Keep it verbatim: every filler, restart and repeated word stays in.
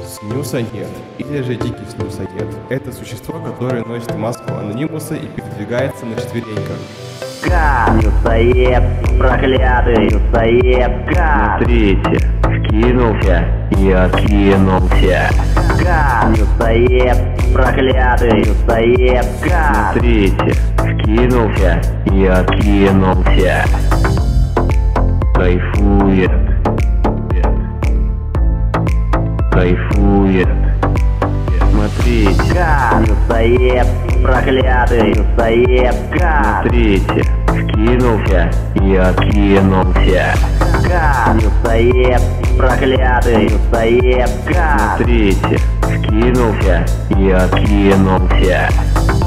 Снюсоед, или же дикий снюсоед, это существо, которое носит маску анонимуса и передвигается на четвереньках. Ка, снюсоед, проклятый снюсоед, ка. Смотрите, скинулся и откинулся. Ка, снюсоед, проклятый снюсоед, ка. Смотрите, скинулся и откинулся. Кайфует. Кайфует. Смотрите. Ка, снюсоед, проклятый снюсоед, ка. Смотрите, скинулся и откинулся. Ка, снюсоед, проклятый снюсоед, ка. Смотрите, скинулся и откинулся.